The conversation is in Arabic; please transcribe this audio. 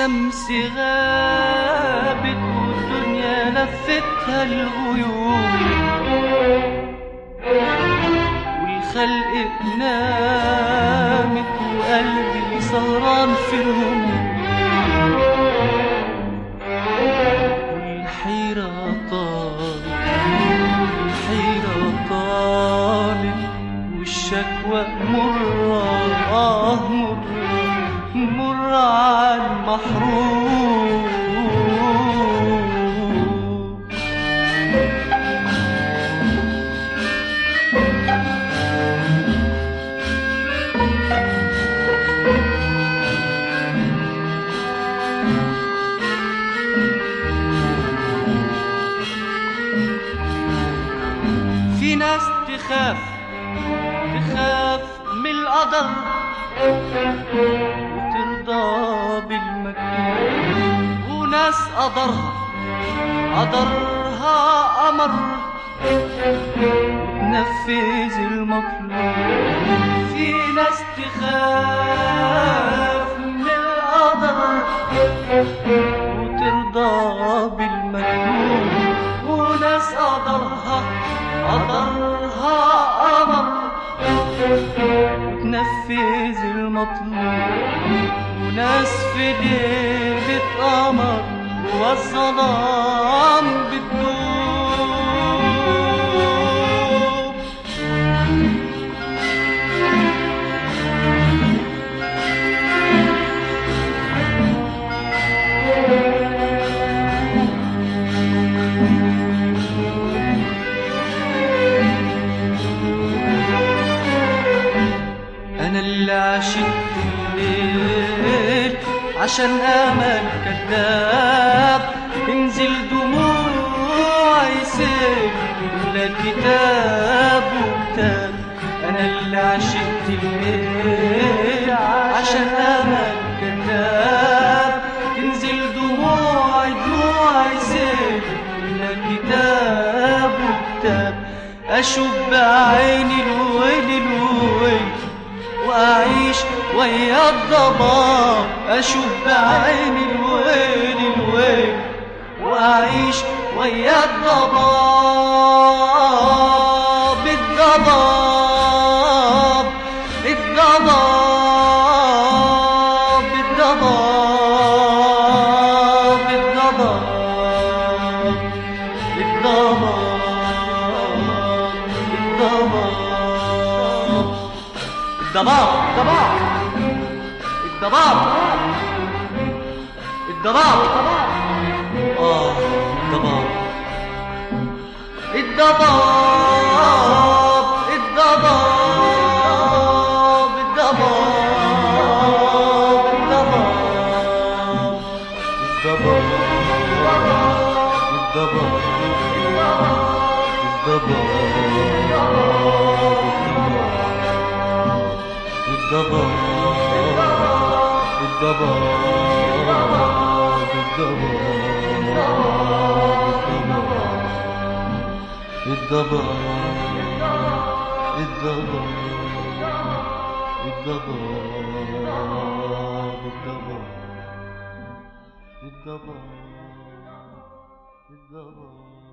الشمس غابت والدنيا لفتها الغيوم، والخلق نامت وقلبي سهران في الهموم، والحيرة طالت والشكوى مرة مرة على المحروم. في ناس تخاف من القدر وترضى بالمكتوب، وناس قدرها قمر وتنفذ المطلوب. في ناس تخاف من القدر وترضى بالمكتوب، وناس قدرها قمر وتنفذ المطلوب، وناس في ليلة قمر والظلام بتدوب. أنا اللي عشقت الليل عشان أمل كذاب، تنزل دموعي سيل ولا كتاب وكتاب. أنا اللي عشقت الليل عشان أمل كذاب، تنزل دموعي سيل ولا كتاب وكتاب. أشوف بعيني الويل وأعيش ويا الضباب، أشوف بعيني الويل وأعيش ويا الضباب. الضباب الضباب